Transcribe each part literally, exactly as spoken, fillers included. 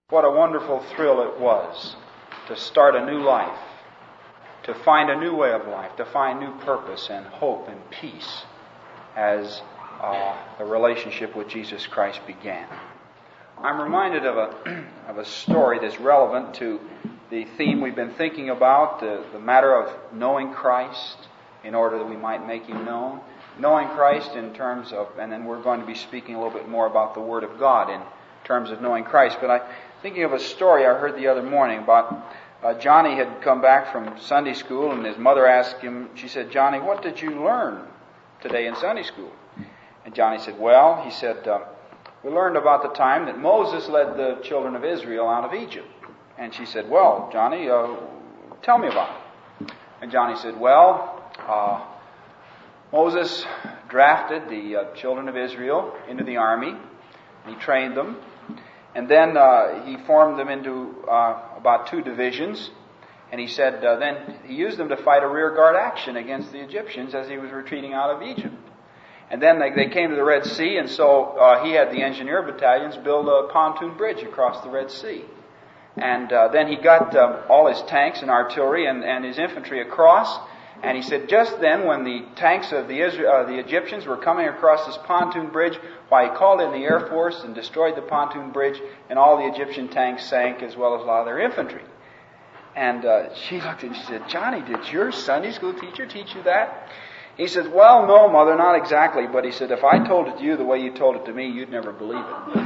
What a wonderful thrill it was to start a new life, to find a new way of life, to find new purpose and hope and peace as uh, the relationship with Jesus Christ began. I'm reminded of a of a story that's relevant to the theme we've been thinking about, the, the matter of knowing Christ in order that we might make Him known. Knowing Christ in terms of, and then we're going to be speaking a little bit more about the Word of God in terms of knowing Christ. But I'm thinking of a story I heard the other morning about uh, Johnny had come back from Sunday school, and his mother asked him, she said, "Johnny, what did you learn today in Sunday school?" And Johnny said, "Well," he said, uh, "we learned about the time that Moses led the children of Israel out of Egypt." And she said, "Well, Johnny, uh, tell me about it." And Johnny said, "Well, uh, Moses drafted the uh, children of Israel into the army, and he trained them, and then uh, he formed them into uh, about two divisions, and he said uh, then he used them to fight a rearguard action against the Egyptians as he was retreating out of Egypt. And then they, they came to the Red Sea, and so uh, he had the engineer battalions build a pontoon bridge across the Red Sea. And uh, then he got um, all his tanks and artillery and, and his infantry across. And he said just then when the tanks of the Israel, uh, the Egyptians were coming across this pontoon bridge, why he called in the Air Force and destroyed the pontoon bridge, and all the Egyptian tanks sank as well as a lot of their infantry. And uh, she looked and she said, "Johnny, did your Sunday school teacher teach you that?" He said, "Well, no, Mother, not exactly. But," he said, "if I told it to you the way you told it to me, you'd never believe it."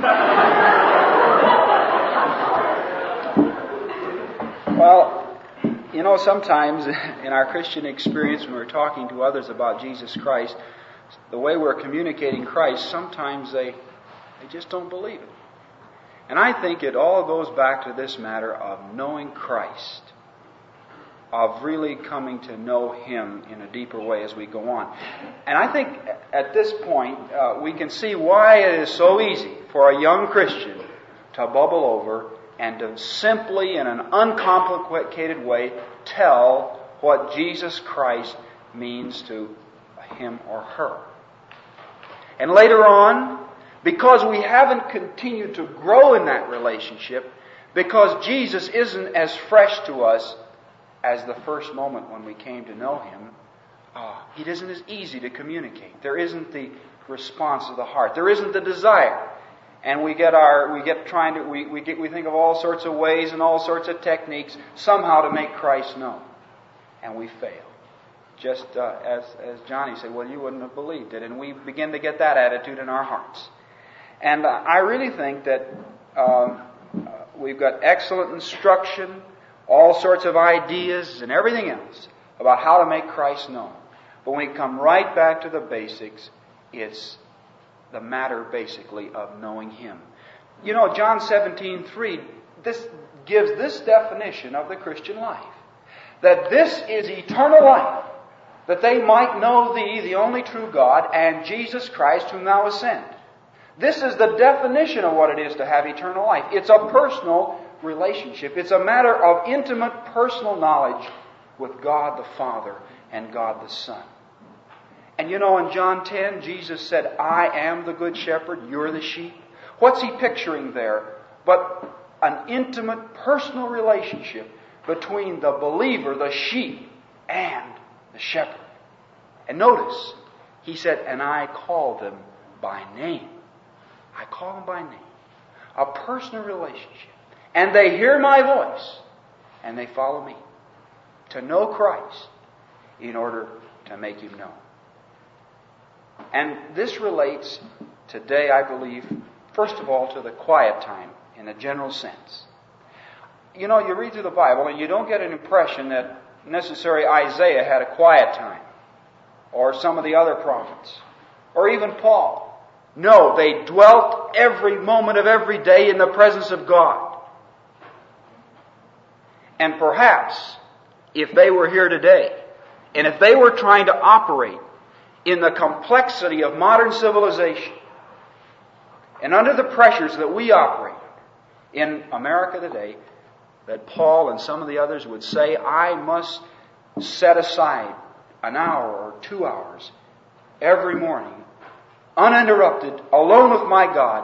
Well, you know, sometimes in our Christian experience when we're talking to others about Jesus Christ, the way we're communicating Christ, sometimes they, they just don't believe it. And I think it all goes back to this matter of knowing Christ, of really coming to know Him in a deeper way as we go on. And I think at this point, uh, we can see why it is so easy for a young Christian to bubble over and to simply, in an uncomplicated way, tell what Jesus Christ means to him or her. And later on, because we haven't continued to grow in that relationship, because Jesus isn't as fresh to us as the first moment when we came to know Him, uh, it isn't as easy to communicate. There isn't the response of the heart. There isn't the desire. And we get our, we get trying to, we, we get, we think of all sorts of ways and all sorts of techniques somehow to make Christ known. And we fail. Just uh, as, as Johnny said, "Well, you wouldn't have believed it." And we begin to get that attitude in our hearts. And uh, I really think that um, uh, we've got excellent instruction, all sorts of ideas and everything else about how to make Christ known. But when we come right back to the basics, it's the matter basically of knowing Him. You know, John seventeen three, this gives this definition of the Christian life. That this is eternal life, that they might know Thee, the only true God, and Jesus Christ, whom Thou hast sent. This is the definition of what it is to have eternal life. It's a personal relationship. It's a matter of intimate personal knowledge with God the Father and God the Son. And you know, in John ten, Jesus said, "I am the good shepherd, you're the sheep." What's He picturing there? But an intimate personal relationship between the believer, the sheep, and the shepherd. And notice, He said, "And I call them by name." I call them by name. A personal relationship. And they hear my voice, and they follow me. To know Christ in order to make Him known. And this relates today, I believe, first of all, to the quiet time in a general sense. You know, you read through the Bible and you don't get an impression that necessarily Isaiah had a quiet time, or some of the other prophets, or even Paul. No, they dwelt every moment of every day in the presence of God. And perhaps, if they were here today, and if they were trying to operate in the complexity of modern civilization, and under the pressures that we operate in America today, that Paul and some of the others would say, "I must set aside an hour or two hours every morning, uninterrupted, alone with my God,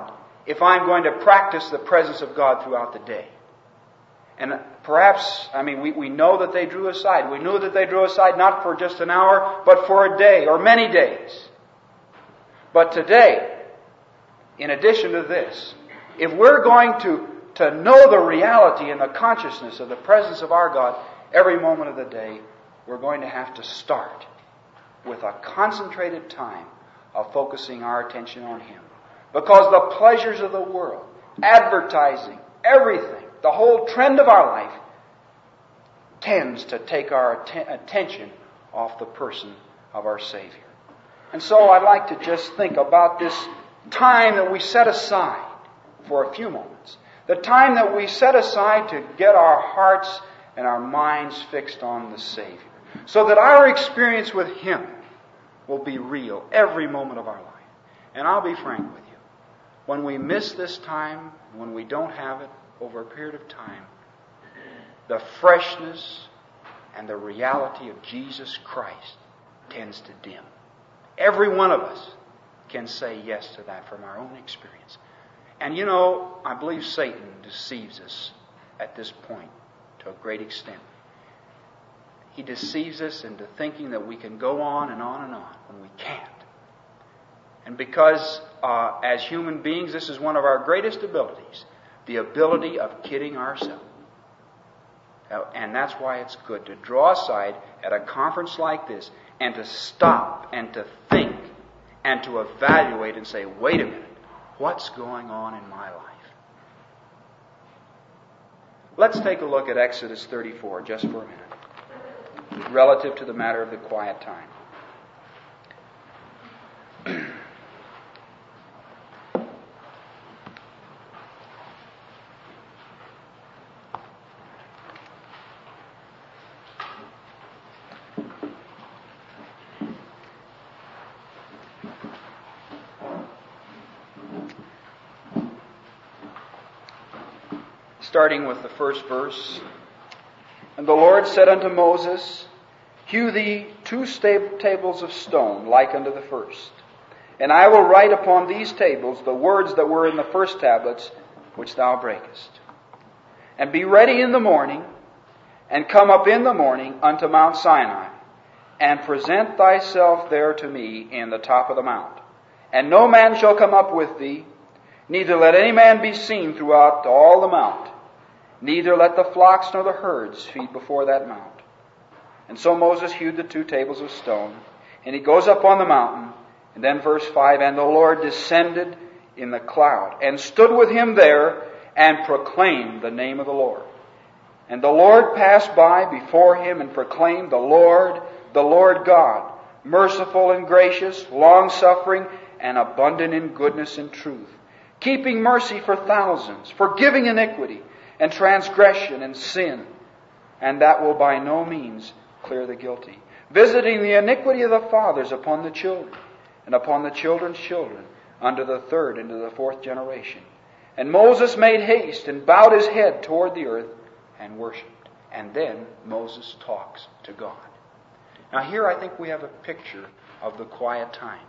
if I'm going to practice the presence of God throughout the day. And perhaps, I mean, we, we know that they drew aside. We knew that they drew aside not for just an hour, but for a day or many days. But today, in addition to this, if we're going to, to know the reality and the consciousness of the presence of our God every moment of the day, we're going to have to start with a concentrated time of focusing our attention on Him. Because the pleasures of the world, advertising, everything, the whole trend of our life tends to take our att- attention off the person of our Savior. And so I'd like to just think about this time that we set aside for a few moments. The time that we set aside to get our hearts and our minds fixed on the Savior. So that our experience with Him will be real every moment of our life. And I'll be frank with you. When we miss this time, when we don't have it over a period of time, the freshness and the reality of Jesus Christ tends to dim. Every one of us can say yes to that from our own experience. And you know, I believe Satan deceives us at this point to a great extent. He deceives us into thinking that we can go on and on and on when we can't. And because uh, as human beings, this is one of our greatest abilities, the ability of kidding ourselves. Uh, and that's why it's good to draw aside at a conference like this and to stop and to think and to evaluate and say, wait a minute, what's going on in my life? Let's take a look at Exodus thirty-four just for a minute, relative to the matter of the quiet time. Starting with the first verse. And the Lord said unto Moses, Hew thee two sta- tables of stone, like unto the first. And I will write upon these tables the words that were in the first tablets, which thou breakest. And be ready in the morning, and come up in the morning unto Mount Sinai, and present thyself there to me in the top of the mount. And no man shall come up with thee, neither let any man be seen throughout all the mount. Neither let the flocks nor the herds feed before that mount. And so Moses hewed the two tables of stone, and he goes up on the mountain. And then verse five, And the Lord descended in the cloud, and stood with him there, and proclaimed the name of the Lord. And the Lord passed by before him, and proclaimed, The Lord, the Lord God, merciful and gracious, long-suffering, and abundant in goodness and truth, keeping mercy for thousands, forgiving iniquity, and transgression and sin, and that will by no means clear the guilty, visiting the iniquity of the fathers upon the children, and upon the children's children, unto the third and to the fourth generation. And Moses made haste, and bowed his head toward the earth, and worshipped. And then Moses talks to God. Now here I think we have a picture of the quiet time.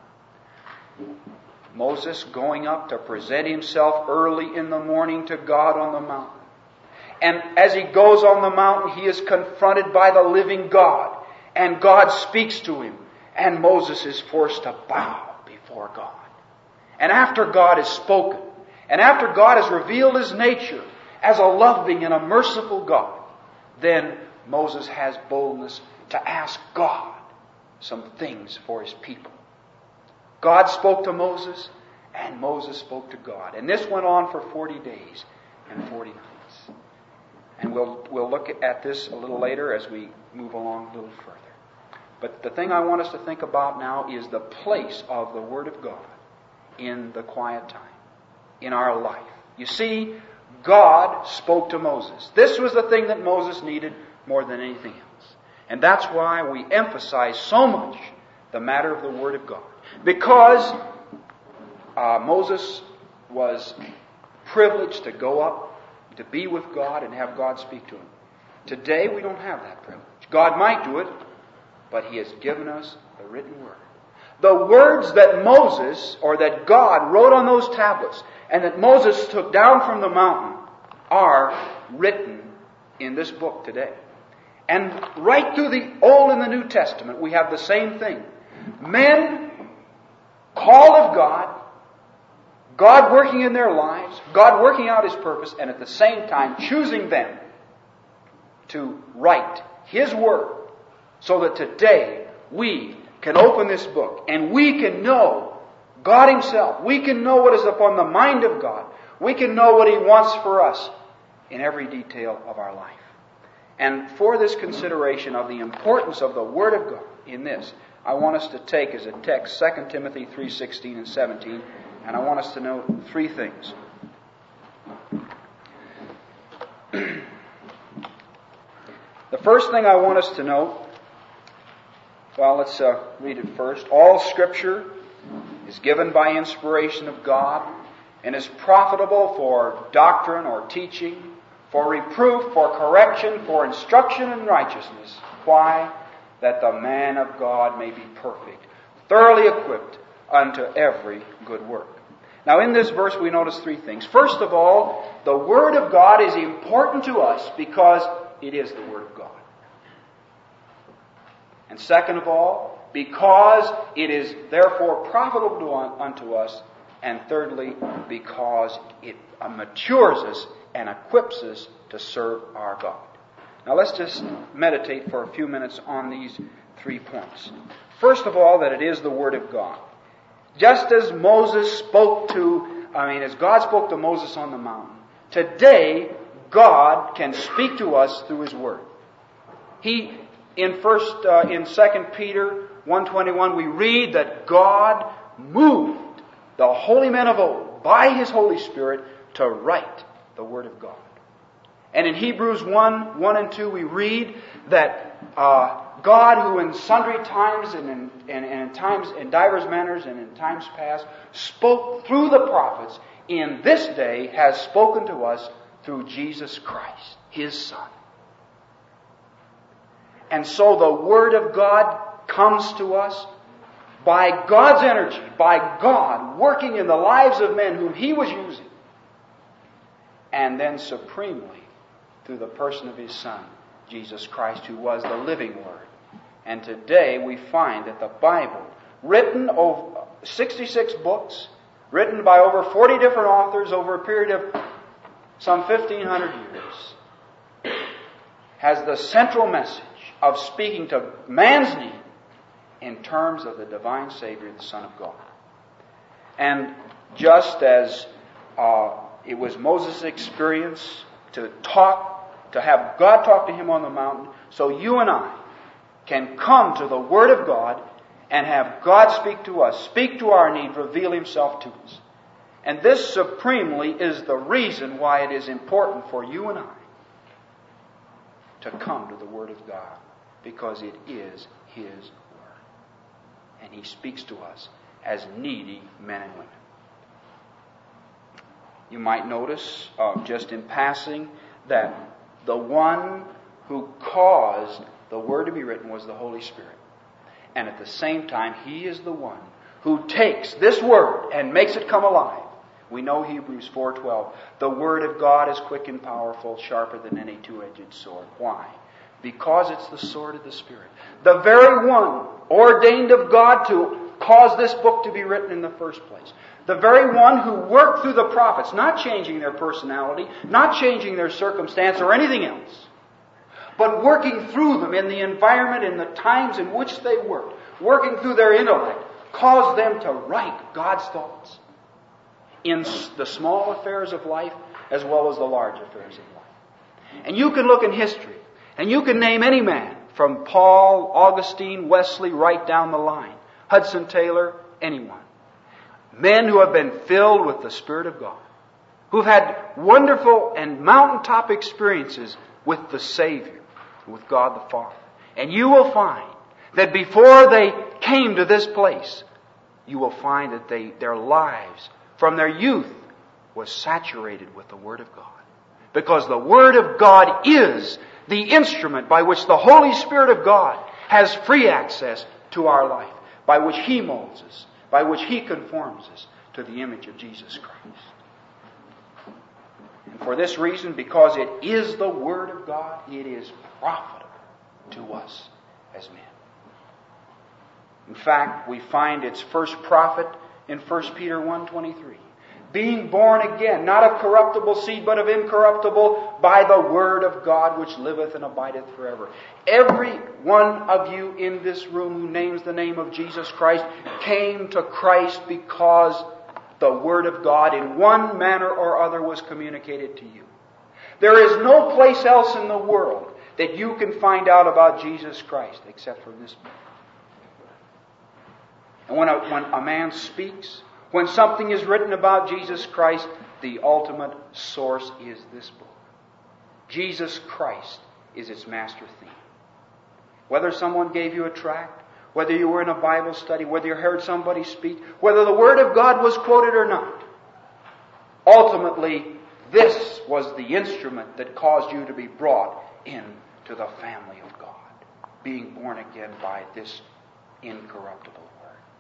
Moses going up to present himself early in the morning to God on the mountain. And as he goes on the mountain, he is confronted by the living God. And God speaks to him. And Moses is forced to bow before God. And after God has spoken, and after God has revealed His nature as a loving and a merciful God, then Moses has boldness to ask God some things for His people. God spoke to Moses, and Moses spoke to God. And this went on for forty days and forty nights. And we'll we'll look at this a little later as we move along a little further. But the thing I want us to think about now is the place of the Word of God in the quiet time, in our life. You see, God spoke to Moses. This was the thing that Moses needed more than anything else. And that's why we emphasize so much the matter of the Word of God. Because uh, Moses was privileged to go up, to be with God, and have God speak to him. Today we don't have that privilege. God might do it, but He has given us the written Word. The words that Moses, or that God, wrote on those tablets and that Moses took down from the mountain are written in this book today. And right through the Old and the New Testament, we have the same thing. Men called of God, God working in their lives, God working out His purpose, and at the same time choosing them to write His Word, so that today we can open this book and we can know God Himself. We can know what is upon the mind of God. We can know what He wants for us in every detail of our life. And for this consideration of the importance of the Word of God in this, I want us to take as a text Second Timothy three sixteen and seventeen, and I want us to note three things. The first thing I want us to note, well, let's uh, read it first. All Scripture is given by inspiration of God and is profitable for doctrine or teaching, for reproof, for correction, for instruction in righteousness. Why? That the man of God may be perfect, thoroughly equipped unto every good work. Now in this verse we notice three things. First of all, the Word of God is important to us because it is the Word of God. And second of all, because it is therefore profitable to, unto us. And thirdly, because it matures us and equips us to serve our God. Now let's just meditate for a few minutes on these three points. First of all, that it is the Word of God. Just as Moses spoke to, I mean, as God spoke to Moses on the mountain, today God can speak to us through His Word. He, in first, uh, in Second Peter one twenty-one, we read that God moved the holy men of old by His Holy Spirit to write the Word of God. And in Hebrews one, one and two, we read that uh, God, who in sundry times and in, and, and in times in divers manners and in times past spoke through the prophets, in this day has spoken to us through Jesus Christ, His Son. And so the Word of God comes to us by God's energy, by God working in the lives of men whom He was using, and then supremely through the person of His Son, Jesus Christ, who was the living Word. And today we find that the Bible, written over sixty-six books, written by over forty different authors over a period of some fifteen hundred years, has the central message of speaking to man's need in terms of the divine Savior, the Son of God. And just as uh, it was Moses' experience to talk, to have God talk to him on the mountain, so you and I can come to the Word of God and have God speak to us, speak to our need, reveal Himself to us. And this supremely is the reason why it is important for you and I to come to the Word of God, because it is His Word. And He speaks to us as needy men and women. You might notice, uh, just in passing, that the one who caused the Word to be written was the Holy Spirit. And at the same time, He is the one who takes this Word and makes it come alive. We know Hebrews four twelve. The Word of God is quick and powerful, sharper than any two-edged sword. Why? Because it's the sword of the Spirit. The very one ordained of God to cause this book to be written in the first place. The very one who worked through the prophets, not changing their personality, not changing their circumstance or anything else, but working through them in the environment, in the times in which they worked, working through their intellect, caused them to write God's thoughts in the small affairs of life as well as the large affairs of life. And you can look in history, and you can name any man, from Paul, Augustine, Wesley, right down the line, Hudson Taylor, anyone. Men who have been filled with the Spirit of God, who've had wonderful and mountaintop experiences with the Savior, with God the Father. And you will find that before they came to this place, you will find that they, their lives from their youth was saturated with the Word of God. Because the Word of God is the instrument by which the Holy Spirit of God has free access to our life, by which He molds us, by which He conforms us to the image of Jesus Christ. And for this reason, because it is the Word of God, it is profitable to us as men. In fact, we find its first profit in First Peter one twenty-three. Being born again, not of corruptible seed, but of incorruptible, by the Word of God, which liveth and abideth forever. Every one of you in this room who names the name of Jesus Christ came to Christ because the Word of God in one manner or other was communicated to you. There is no place else in the world that you can find out about Jesus Christ except from this book. And when a, when a man speaks, when something is written about Jesus Christ, the ultimate source is this book. Jesus Christ is its master theme. Whether someone gave you a tract, whether you were in a Bible study, whether you heard somebody speak, whether the Word of God was quoted or not, ultimately, this was the instrument that caused you to be brought into the family of God, being born again by this incorruptible Word.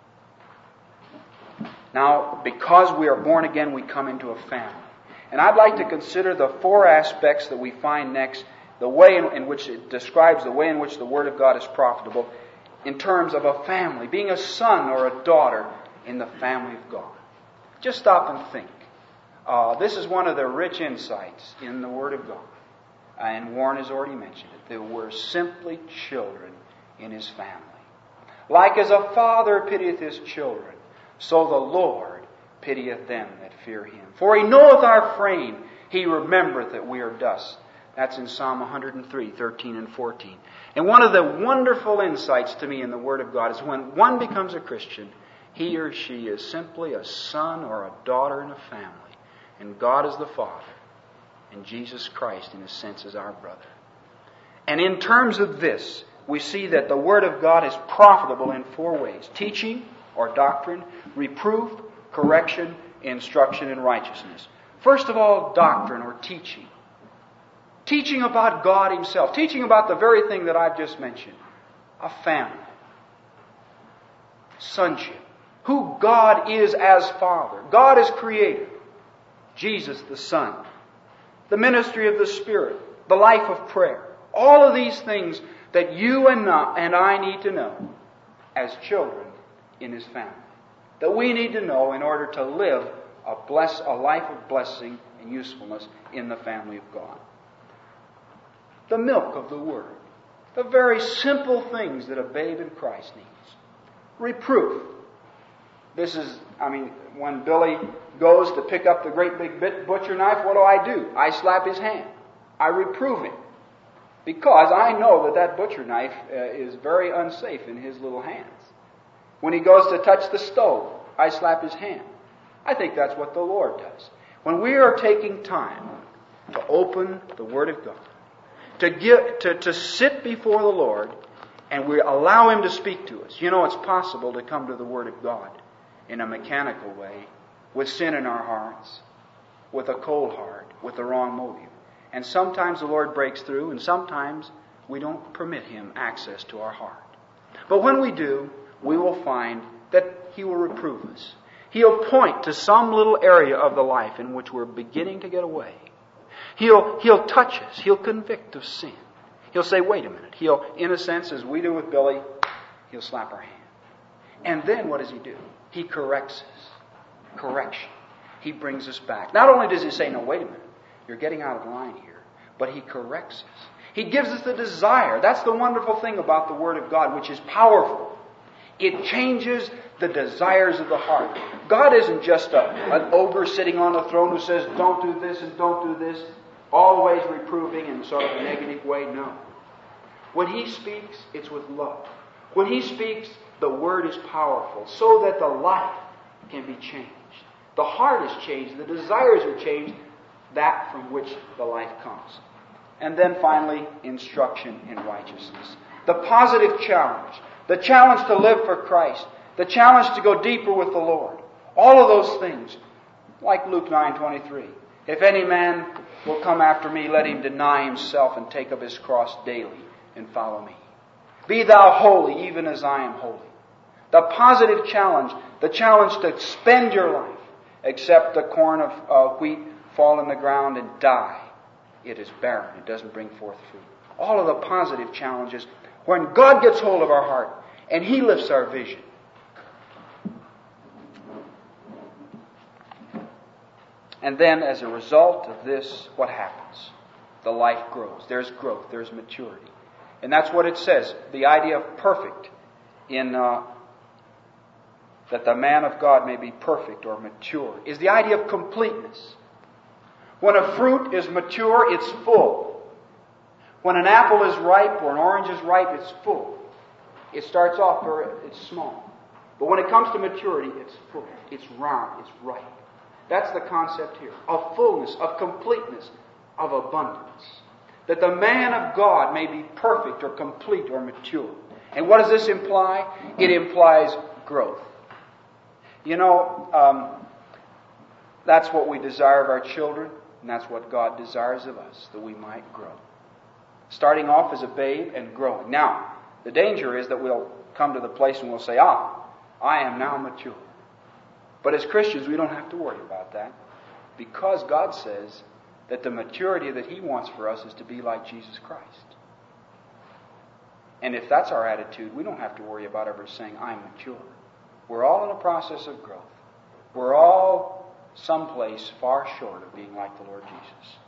Now, because we are born again, we come into a family. And I'd like to consider the four aspects that we find next, the way in, in which it describes the way in which the Word of God is profitable in terms of a family, being a son or a daughter in the family of God. Just stop and think. Uh, this is one of the rich insights in the Word of God. And Warren has already mentioned it. That we're simply children in His family. Like as a father pitieth his children, so the Lord pitieth them that fear Him. For He knoweth our frame, He remembereth that we are dust. That's in Psalm one hundred three, thirteen and fourteen. And one of the wonderful insights to me in the Word of God is when one becomes a Christian, he or she is simply a son or a daughter in a family. And God is the Father. And Jesus Christ, in a sense, is our brother. And in terms of this, we see that the Word of God is profitable in four ways. Teaching or doctrine, reproof, correction, instruction in righteousness. First of all, doctrine or teaching. Teaching about God Himself. Teaching about the very thing that I've just mentioned. A family. Sonship. Who God is as Father. God as Creator. Jesus the Son. The ministry of the Spirit. The life of prayer. All of these things that you and I need to know as children in His family. That we need to know in order to live a, bless, a life of blessing and usefulness in the family of God. The milk of the Word. The very simple things that a babe in Christ needs. Reproof. This is, I mean, when Billy goes to pick up the great big butcher knife, what do I do? I slap his hand. I reprove him. Because I know that that butcher knife uh, is very unsafe in his little hands. When he goes to touch the stove, I slap his hand. I think that's what the Lord does. When we are taking time to open the Word of God, to give, to, to sit before the Lord, and we allow Him to speak to us. You know, it's possible to come to the Word of God in a mechanical way, with sin in our hearts, with a cold heart, with the wrong motive. And sometimes the Lord breaks through, and sometimes we don't permit Him access to our heart. But when we do, we will find that He will reprove us. He'll point to some little area of the life in which we're beginning to get away. He'll, he'll touch us. He'll convict of sin. He'll say, wait a minute. He'll, in a sense, as we do with Billy, He'll slap our hand. And then what does He do? He corrects us. Correction. He brings us back. Not only does He say, no, wait a minute. You're getting out of line here. But He corrects us. He gives us the desire. That's the wonderful thing about the Word of God, which is powerful. It changes the desires of the heart. God isn't just a, an ogre sitting on a throne who says, don't do this and don't do this, always reproving in sort of a negative way. No. When He speaks, it's with love. When He speaks, the Word is powerful so that the life can be changed. The heart is changed. The desires are changed. That from which the life comes. And then finally, instruction in righteousness. The positive challenge. The challenge to live for Christ. The challenge to go deeper with the Lord. All of those things. Like Luke nine twenty-three. If any man will come after me, let him deny himself and take up his cross daily and follow me. Be thou holy, even as I am holy. The positive challenge. The challenge to spend your life. Except the corn of uh, wheat fall in the ground and die, it is barren. It doesn't bring forth fruit. All of the positive challenges, when God gets hold of our heart and He lifts our vision. And then as a result of this, what happens? The life grows. There's growth. There's maturity. And that's what it says. The idea of perfect in uh, that the man of God may be perfect or mature is the idea of completeness. When a fruit is mature, it's full. When an apple is ripe or an orange is ripe, it's full. It starts off very, it's small. But when it comes to maturity, it's full. It's round. It's ripe. That's the concept here. Of fullness, of completeness, of abundance. That the man of God may be perfect or complete or mature. And what does this imply? It implies growth. You know, um, that's what we desire of our children, and that's what God desires of us, that we might grow. Starting off as a babe and growing. Now, the danger is that we'll come to the place and we'll say, ah, I am now mature. But as Christians, we don't have to worry about that, because God says that the maturity that He wants for us is to be like Jesus Christ. And if that's our attitude, we don't have to worry about ever saying, I'm mature. We're all in a process of growth. We're all someplace far short of being like the Lord Jesus.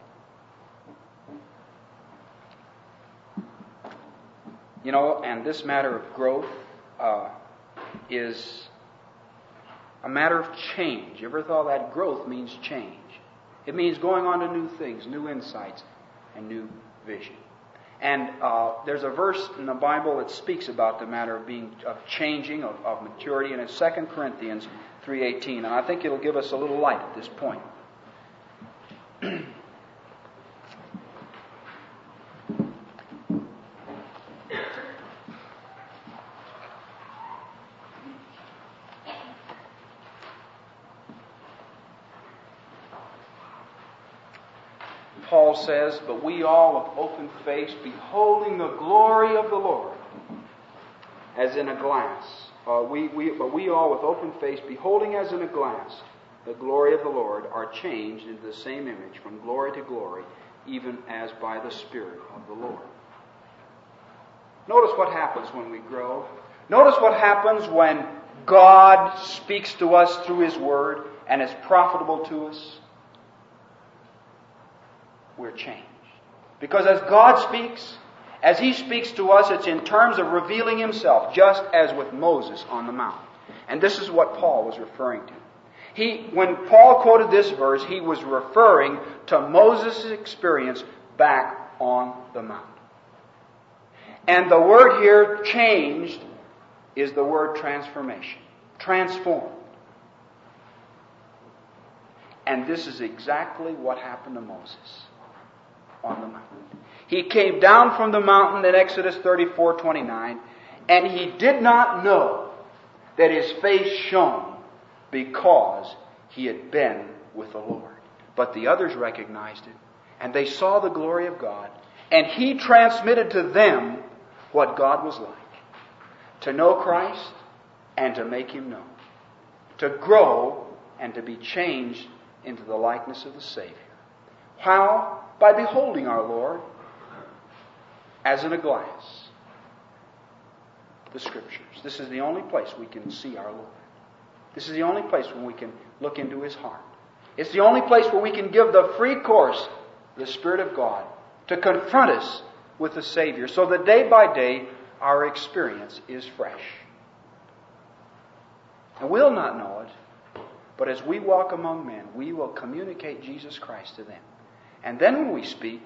You know, and this matter of growth uh, is a matter of change. You ever thought that growth means change? It means going on to new things, new insights, and new vision. And uh, there's a verse in the Bible that speaks about the matter of being of changing, of, of maturity, and it's Second Corinthians three eighteen. And I think it'll give us a little light at this point. Paul says, but we all with open face, beholding the glory of the Lord, as in a glass. Uh, we, we, but we all with open face, beholding as in a glass, the glory of the Lord, are changed into the same image, from glory to glory, even as by the Spirit of the Lord. Notice what happens when we grow. Notice what happens when God speaks to us through His Word and is profitable to us. We're changed. Because as God speaks, as He speaks to us, it's in terms of revealing Himself, just as with Moses on the mount. And this is what Paul was referring to. He, when Paul quoted this verse, he was referring to Moses' experience back on the mount. And the word here, changed, is the word transformation. Transformed. And this is exactly what happened to Moses on the mountain. He came down from the mountain in Exodus thirty-four twenty-nine, and he did not know that his face shone because he had been with the Lord. But the others recognized it, and they saw the glory of God, and he transmitted to them what God was like. To know Christ and to make Him known. To grow and to be changed into the likeness of the Savior. How? By beholding our Lord as in a glass. The Scriptures. This is the only place we can see our Lord. This is the only place where we can look into His heart. It's the only place where we can give the free course, the Spirit of God, to confront us with the Savior, so that day by day our experience is fresh. And we'll not know it, but as we walk among men, we will communicate Jesus Christ to them. And then when we speak,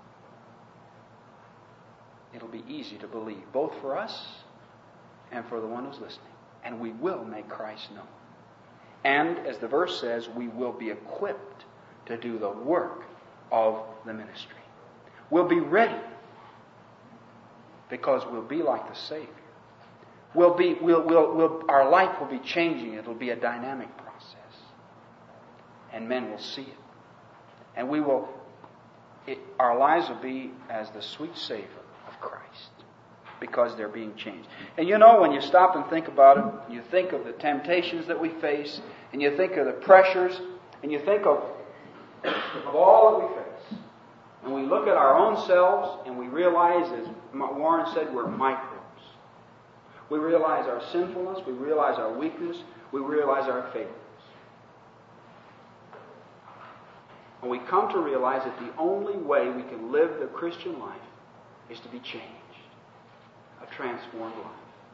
it'll be easy to believe, both for us and for the one who's listening. And we will make Christ known. And, as the verse says, we will be equipped to do the work of the ministry. We'll be ready because we'll be like the Savior. We'll be, we'll, we'll, we'll, our life will be changing. It'll be a dynamic process. And men will see it. And we will, it, our lives will be as the sweet savor of Christ, because they're being changed. And you know, when you stop and think about it, you think of the temptations that we face, and you think of the pressures, and you think of of all that we face, and we look at our own selves and we realize, as Warren said, we're microbes. We realize our sinfulness, we realize our weakness, we realize our failures. And we come to realize that the only way we can live the Christian life is to be changed. A transformed life.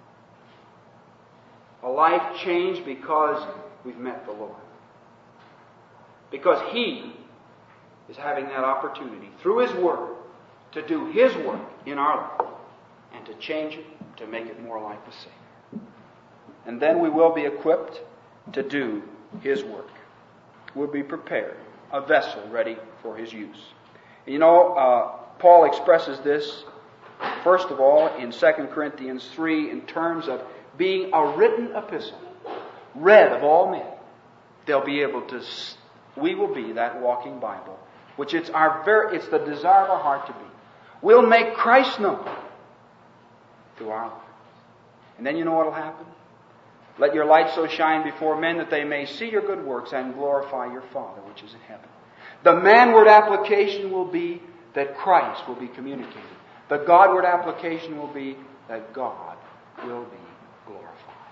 A life changed because we've met the Lord. Because He is having that opportunity through His Word to do His work in our life and to change it, to make it more like the Savior. And then we will be equipped to do His work. We'll be prepared, a vessel ready for His use. You know, uh, Paul expresses this, first of all, in Second Corinthians three in terms of being a written epistle, read of all men. They'll be able to, we will be that walking Bible, which it's our very, it's the desire of our heart to be. We'll make Christ known through our lives. And then you know what will happen? Let your light so shine before men that they may see your good works and glorify your Father which is in heaven. The manward application will be that Christ will be communicated. The Godward application will be that God will be glorified.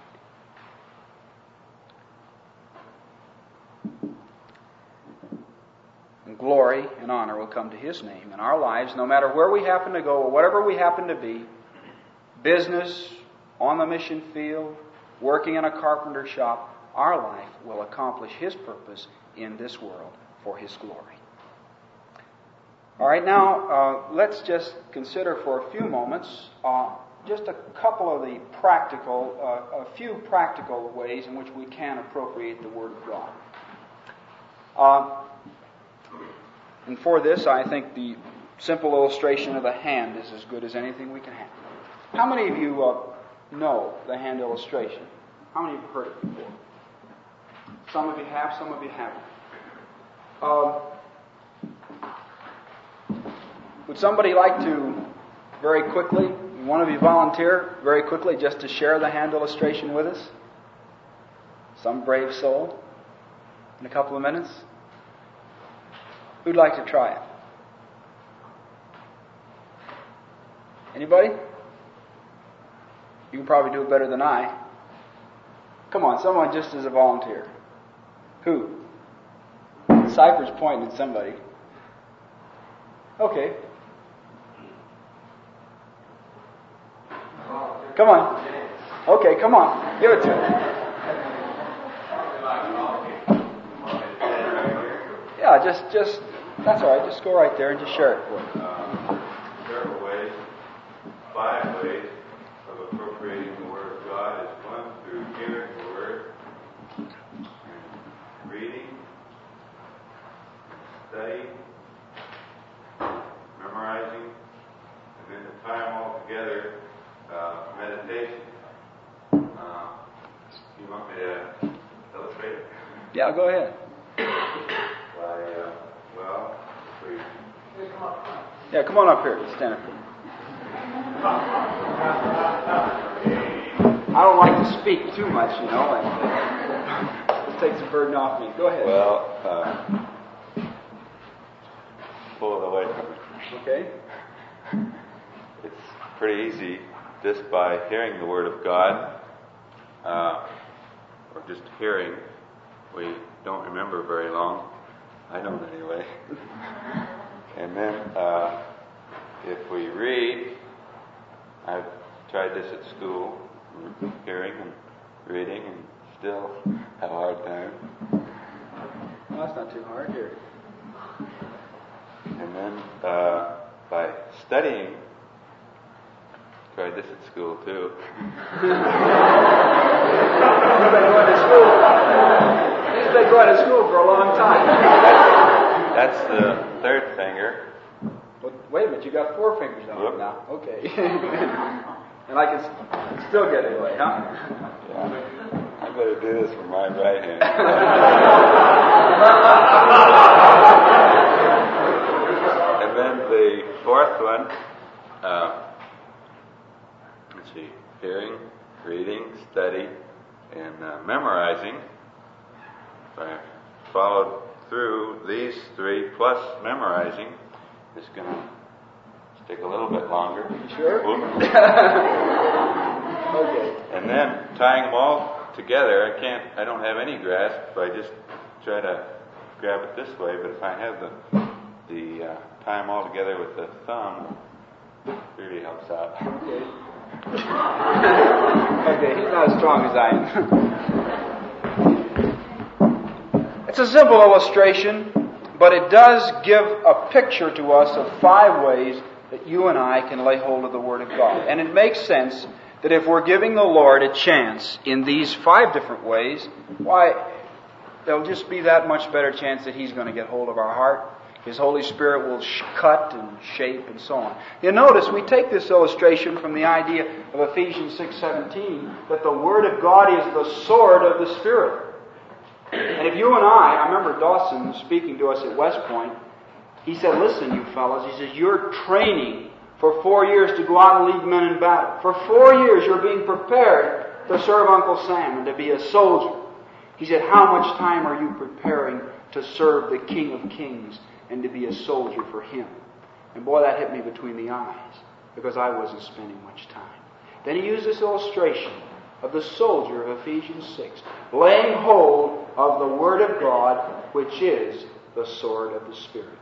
And glory and honor will come to His name in our lives, no matter where we happen to go or whatever we happen to be. Business, on the mission field, working in a carpenter shop, our life will accomplish His purpose in this world for His glory. All right, now uh, let's just consider for a few moments uh, just a couple of the practical, uh, a few practical ways in which we can appropriate the Word of God. Uh, and for this, I think the simple illustration of the hand is as good as anything we can have. How many of you uh, know the hand illustration? How many of you have heard it before? Some of you have, some of you haven't. Um, would somebody like to, very quickly, one of you volunteer, very quickly, just to share the hand illustration with us? Some brave soul? In a couple of minutes? Who'd like to try it? Anybody? You can probably do it better than I. Come on, someone just as a volunteer. Who? Cypher's pointing at somebody. Okay. Come on. Okay, come on. Give it to him. Yeah, just, just, that's all right. Just go right there and just share it for me. Uh, several ways, five ways of appropriating the Word of God is one, through hearing the Word, reading, studying, memorizing, and then the time all together, uh, meditation. Uh, you want me to illustrate it? Yeah, go ahead. By, uh, well, if we... Yeah, come on up here. Stand up here. I don't like to speak too much, you know. Like, this takes the burden off me. Go ahead. Well, uh, pull it away from me. Okay. It's pretty easy just by hearing the Word of God, uh, or just hearing. We don't remember very long. I don't anyway. And then uh, if we read, I've tried this at school, hearing and reading, and still have a hard time. Well, that's not too hard here. And then uh, by studying, tried this at school too. You've been going to school. You've been going to school for a long time. That's the third finger. Well, wait a minute, you got four fingers on Yep. it now. Okay. And I can s- still get it away, huh? Yeah. I better do this with my right hand. And then the fourth one, uh, let's see, hearing, reading, study, and uh, memorizing. If I followed through these three plus memorizing is going to take a little bit longer. Sure. Okay. And then tying them all together, I can't, I don't have any grasp. I just try to grab it this way, but if I have the, the uh, tie them all together with the thumb, it really helps out. Okay. Okay, he's not as strong as I am. It's a simple illustration, but it does give a picture to us of five ways that you and I can lay hold of the Word of God. And it makes sense that if we're giving the Lord a chance in these five different ways, why, there'll just be that much better chance that He's going to get hold of our heart. His Holy Spirit will sh- cut and shape and so on. You notice we take this illustration from the idea of Ephesians six seventeen, that the Word of God is the sword of the Spirit. And if you and I, I remember Dawson speaking to us at West Point, he said, listen, you fellas, he says, you're training for four years to go out and lead men in battle. For four years you're being prepared to serve Uncle Sam and to be a soldier. He said, how much time are you preparing to serve the King of Kings and to be a soldier for Him? And boy, that hit me between the eyes, because I wasn't spending much time. Then he used this illustration of the soldier of Ephesians six, laying hold of the Word of God, which is the sword of the Spirit,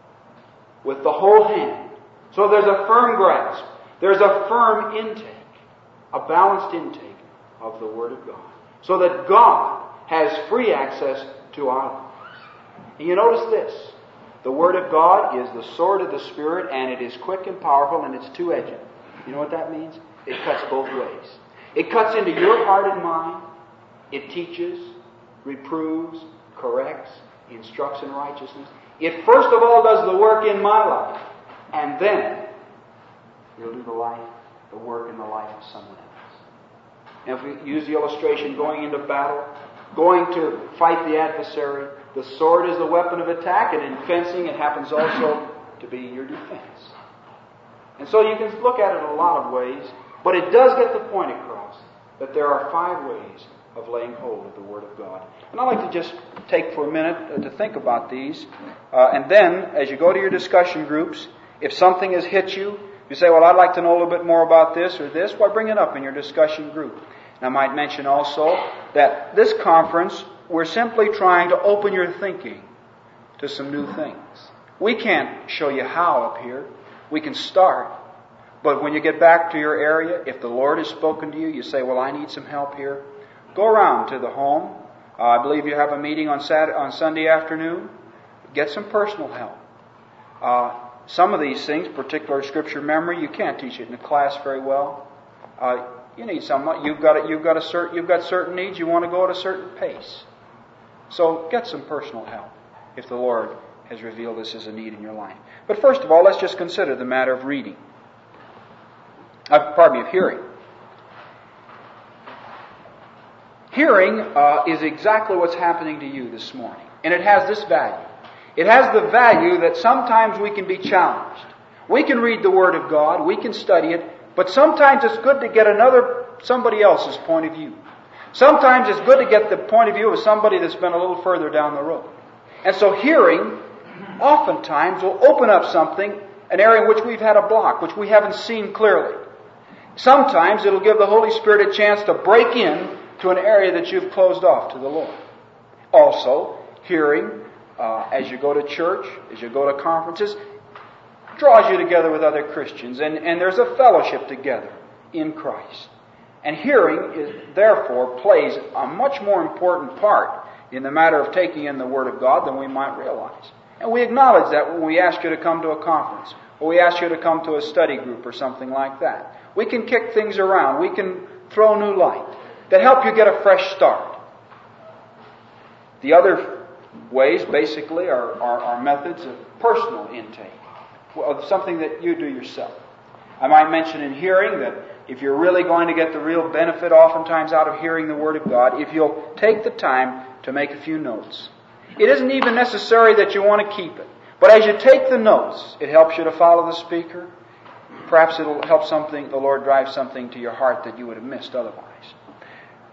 with the whole hand. So there's a firm grasp. There's a firm intake, a balanced intake of the Word of God, so that God has free access to our lives. And you notice this. The Word of God is the sword of the Spirit, and it is quick and powerful, and it's two-edged. You know what that means? It cuts both ways. It cuts into your heart and mind. It teaches, reproves, corrects, instructs in righteousness. It first of all does the work in my life, and then it'll do the life, the work in the life of someone else. And if we use the illustration going into battle, going to fight the adversary, the sword is the weapon of attack, and in fencing it happens also to be your defense. And so you can look at it a lot of ways, but it does get the point across that there are five ways of laying hold of the Word of God. And I'd like to just take for a minute to think about these. Uh, and then, as you go to your discussion groups, if something has hit you, you say, well, I'd like to know a little bit more about this or this, well, bring it up in your discussion group. And I might mention also that this conference, we're simply trying to open your thinking to some new things. We can't show you how up here. We can start. But when you get back to your area, if the Lord has spoken to you, you say, well, I need some help here. Go around to the home. Uh, I believe you have a meeting on Saturday, on Sunday afternoon. Get some personal help. Uh, some of these things, particular Scripture memory, you can't teach it in a class very well. Uh, you need someone. You've got a, you've got a certain you've got certain needs. You want to go at a certain pace. So get some personal help if the Lord has revealed this as a need in your life. But first of all, let's just consider the matter of reading. Uh, pardon me, of hearing. Hearing uh, is exactly what's happening to you this morning. And it has this value. It has the value that sometimes we can be challenged. We can read the Word of God, we can study it, but sometimes it's good to get another, somebody else's point of view. Sometimes it's good to get the point of view of somebody that's been a little further down the road. And so hearing, oftentimes, will open up something, an area in which we've had a block, which we haven't seen clearly. Sometimes it'll give the Holy Spirit a chance to break in to an area that you've closed off to the Lord. Also, hearing, uh, as you go to church, as you go to conferences, draws you together with other Christians, and, and there's a fellowship together in Christ. And hearing, is, therefore, plays a much more important part in the matter of taking in the Word of God than we might realize. And we acknowledge that when we ask you to come to a conference, or we ask you to come to a study group or something like that. We can kick things around. We can throw new light that help you get a fresh start. The other ways, basically, are, are, are methods of personal intake, of something that you do yourself. I might mention in hearing that if you're really going to get the real benefit oftentimes out of hearing the Word of God, if you'll take the time to make a few notes. It isn't even necessary that you want to keep it. But as you take the notes, it helps you to follow the speaker. Perhaps it'll help something, the Lord drive something to your heart that you would have missed otherwise.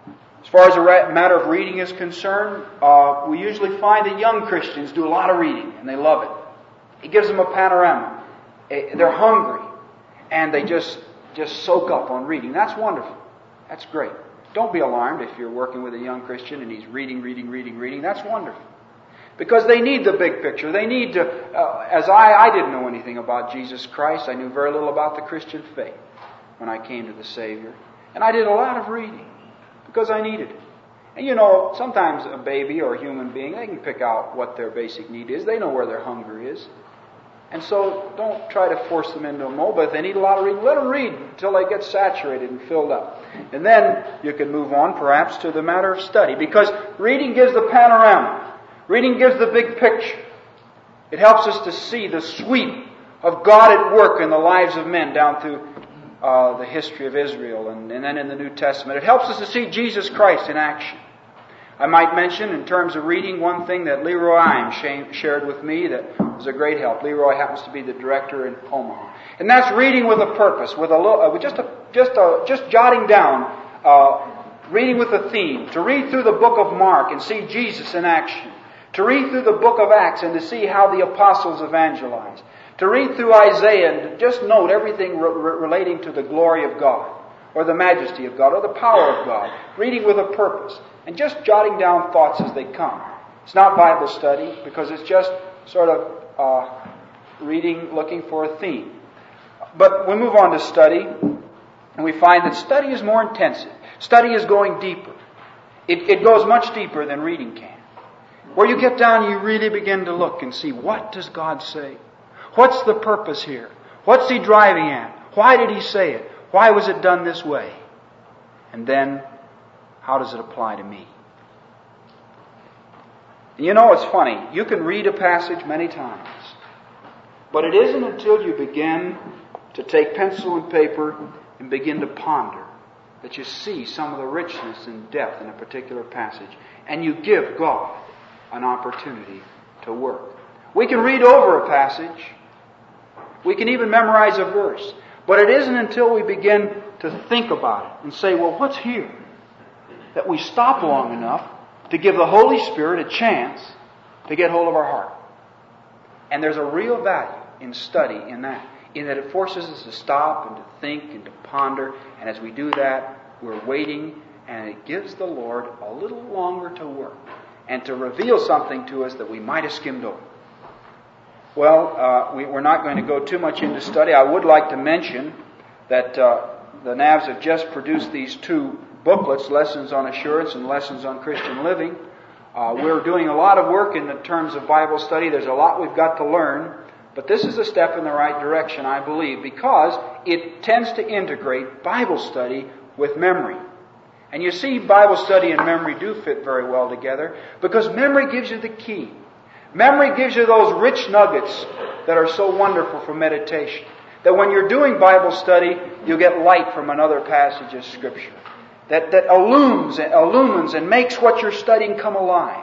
As far as the matter of reading is concerned, uh, we usually find that young Christians do a lot of reading, and they love it. It gives them a panorama. They're hungry, and they just, just soak up on reading. That's wonderful. That's great. Don't be alarmed if you're working with a young Christian and he's reading, reading, reading, reading. That's wonderful. Because they need the big picture. They need to, uh, as I, I didn't know anything about Jesus Christ. I knew very little about the Christian faith when I came to the Savior. And I did a lot of reading because I needed it. And you know, sometimes a baby or a human being, they can pick out what their basic need is. They know where their hunger is. And so don't try to force them into a mold, but if they need a lot of reading, let them read until they get saturated and filled up. And then you can move on perhaps to the matter of study, because reading gives the panorama. Reading gives the big picture. It helps us to see the sweep of God at work in the lives of men down through uh, the history of Israel and, and then in the New Testament. It helps us to see Jesus Christ in action. I might mention, in terms of reading, one thing that Leroy Imes shared with me that was a great help. Leroy happens to be the director in Omaha, and that's reading with a purpose, with a little, uh, just a, just a, just jotting down, uh, reading with a theme. To read through the book of Mark and see Jesus in action. To read through the book of Acts and to see how the apostles evangelized. To read through Isaiah and to just note everything re- re- relating to the glory of God, or the majesty of God, or the power of God. Reading with a purpose. And just jotting down thoughts as they come. It's not Bible study, because it's just sort of uh, reading, looking for a theme. But we move on to study, and we find that study is more intensive. Study is going deeper. It, it goes much deeper than reading can. Where you get down, you really begin to look and see, what does God say? What's the purpose here? What's He driving at? Why did He say it? Why was it done this way? And then, how does it apply to me? You know, it's funny. You can read a passage many times, but it isn't until you begin to take pencil and paper and begin to ponder that you see some of the richness and depth in a particular passage, and you give God an opportunity to work. We can read over a passage. We can even memorize a verse, but it isn't until we begin to think about it and say, well, what's here? That we stop long enough to give the Holy Spirit a chance to get hold of our heart. And there's a real value in study in that, in that it forces us to stop and to think and to ponder. And as we do that, we're waiting, and it gives the Lord a little longer to work and to reveal something to us that we might have skimmed over. Well, uh, we, we're not going to go too much into study. I would like to mention that uh, the Navs have just produced these two booklets, Lessons on Assurance and Lessons on Christian Living. Uh, we're doing a lot of work in the terms of Bible study. There's a lot we've got to learn, but this is a step in the right direction, I believe, because it tends to integrate Bible study with memory. And you see, Bible study and memory do fit very well together, because memory gives you the key. Memory gives you those rich nuggets that are so wonderful for meditation. That when you're doing Bible study, you get light from another passage of Scripture. That, that illumines, illumines and makes what you're studying come alive.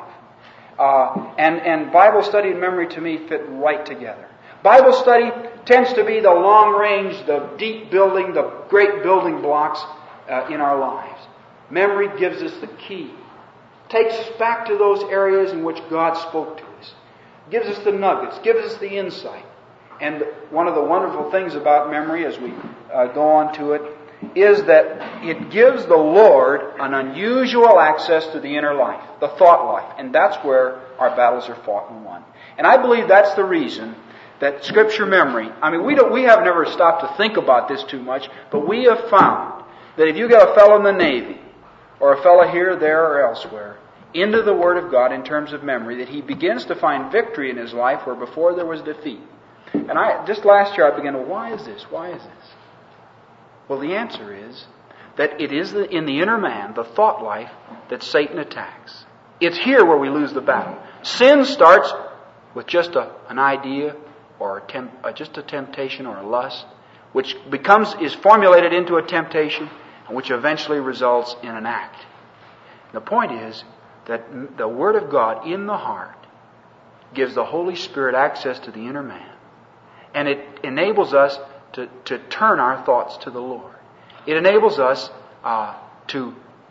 Uh, and, and Bible study and memory to me fit right together. Bible study tends to be the long range, the deep building, the great building blocks uh, in our lives. Memory gives us the key. Takes us back to those areas in which God spoke to us. Gives us the nuggets, gives us the insight. And one of the wonderful things about memory as we uh, go on to it is that it gives the Lord an unusual access to the inner life, the thought life. And that's where our battles are fought and won. And I believe that's the reason that Scripture memory, I mean, we don't, we have never stopped to think about this too much, but we have found that if you get a fellow in the Navy, or a fellow here, there, or elsewhere, into the Word of God in terms of memory, that he begins to find victory in his life where before there was defeat. And I just last year I began to, why is this? Why is this? Well, the answer is that it is the, in the inner man, the thought life, that Satan attacks. It's here where we lose the battle. Sin starts with just a, an idea or a temp, uh, just a temptation or a lust, which becomes is formulated into a temptation, and which eventually results in an act. The point is that the Word of God in the heart gives the Holy Spirit access to the inner man, and it enables us to, to turn our thoughts to the Lord. It enables us uh, to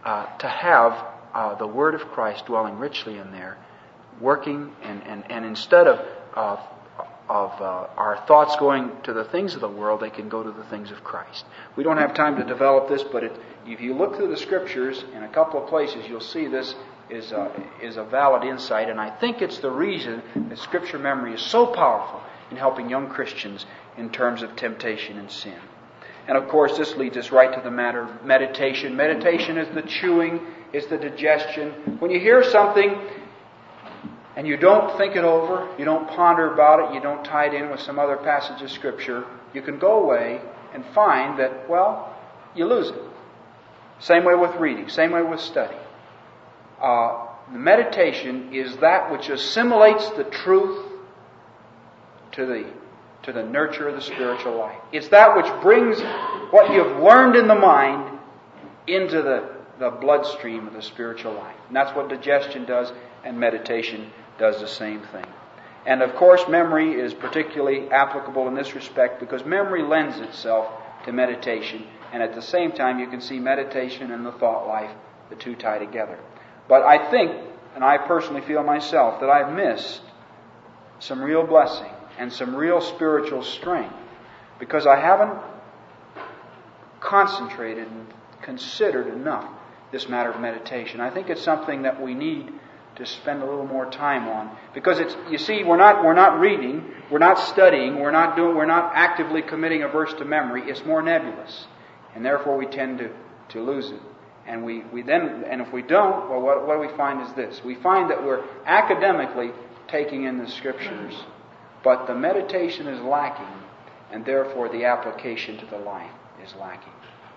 uh, to have uh, the Word of Christ dwelling richly in there, working, and, and, and instead of uh, of uh, our thoughts going to the things of the world, they can go to the things of Christ. We don't have time to develop this, but it, if you look through the Scriptures in a couple of places, you'll see this is a, is a valid insight, and I think it's the reason that Scripture memory is so powerful in helping young Christians in terms of temptation and sin. And of course, this leads us right to the matter of meditation. Meditation is the chewing, is the digestion. When you hear something and you don't think it over, you don't ponder about it, you don't tie it in with some other passage of Scripture, you can go away and find that, well, you lose it. Same way with reading, same way with study. Uh, meditation is that which assimilates the truth to the to the nurture of the spiritual life. It's that which brings what you've learned in the mind into the, the bloodstream of the spiritual life. And that's what digestion does, and meditation does the same thing. And of course, memory is particularly applicable in this respect because memory lends itself to meditation, and at the same time you can see meditation and the thought life, the two tie together. But I think, and I personally feel myself, that I've missed some real blessing and some real spiritual strength because I haven't concentrated and considered enough this matter of meditation. I think it's something that we need to spend a little more time on because it's, you see, we're not we're not reading, we're not studying, we're not doing we're not actively committing a verse to memory. It's more nebulous, and therefore we tend to, to lose it. And we, we then and if we don't, well, what, what do we find is this: we find that we're academically taking in the Scriptures, but the meditation is lacking, and therefore the application to the life is lacking.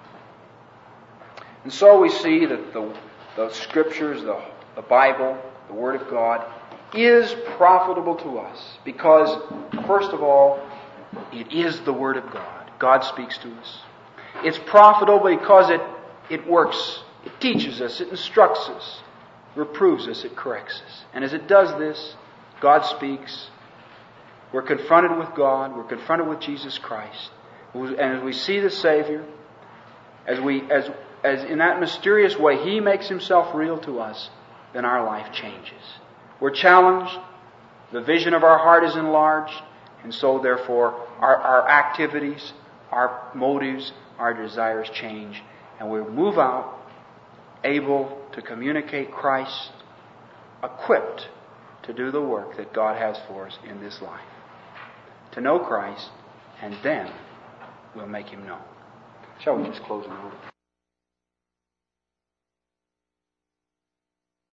And so we see that the, the Scriptures, the, the Bible, the Word of God, is profitable to us because, first of all, it is the Word of God. God speaks to us. It's profitable because it, it works. It teaches us. It instructs us. Reproves us. It corrects us. And as it does this, God speaks. We're confronted with God. We're confronted with Jesus Christ. And as we see the Savior, as we, as, as in that mysterious way He makes Himself real to us, then our life changes. We're challenged. The vision of our heart is enlarged. And so, therefore, our, our activities, our motives, our desires change. And we move out able to communicate Christ, equipped to do the work that God has for us in this life. To know Christ, and then we'll make Him known. Shall we just close in order?